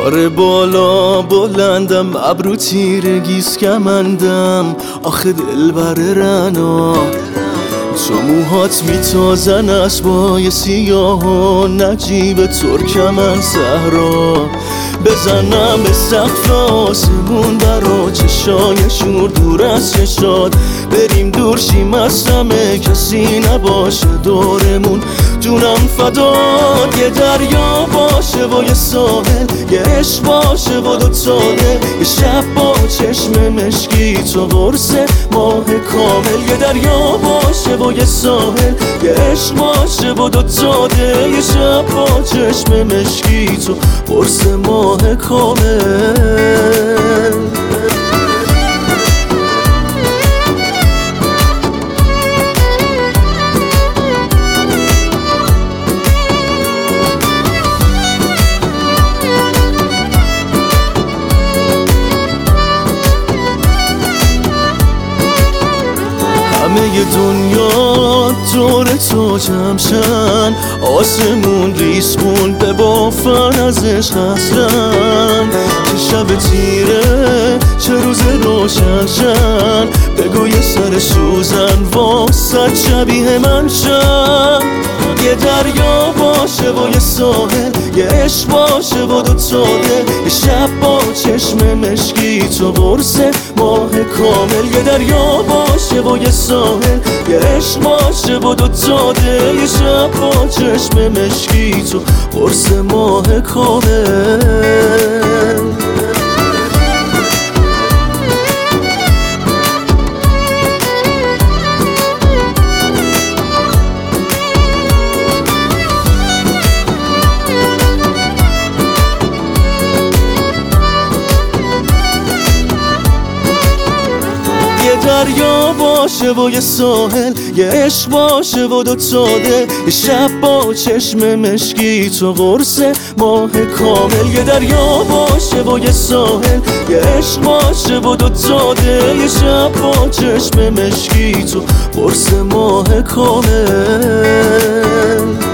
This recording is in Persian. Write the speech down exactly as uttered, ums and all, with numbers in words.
آره بالا بلندم، ابرو تیرگیست کمندم، آخه دلبر رنا تو موهات میتازن اسبای سیاه و نجیب ترکمن صحرا بزنم به سقف آسمون برا چشای شور دور از چشات بریم دور شیم از همه کسی نباشه دورمون جونم فدات یه دریا باشه و یه ساحل یه عشق باشه و دو تاله یه شب با چشم مشکی تو قرص ماه کامل یه دریا باشه و یه ساحل یه عشق باشه و دو تاله یه شب با چشم مشکی تو قرص ماه کامل همه دنیا دور تو جمشن آسمون ریسمون به بافن از عشق اصلن چه شب تیره چه روز روشنشن بگو یه سر سوزن واسه شبیه من شن یه دریا باشه و یه ساحل یه عشق باشه و دو تاله یه شب با چشم مشکی تو قرص ماه کامل یه دریا باشه و یه ساحل یه عشق باشه و دو تاله یه شب با چشم مشکی تو قرص ماه کامل دریا باشه و یه ساحل یه عشق باشه و دو تاله یه شب با چشم مشکی تو قرص ماه کامل یه دریا باشه و یه ساحل یه عشق باشه و دو تاله یه شب با چشم مشکی تو قرص ماه کامل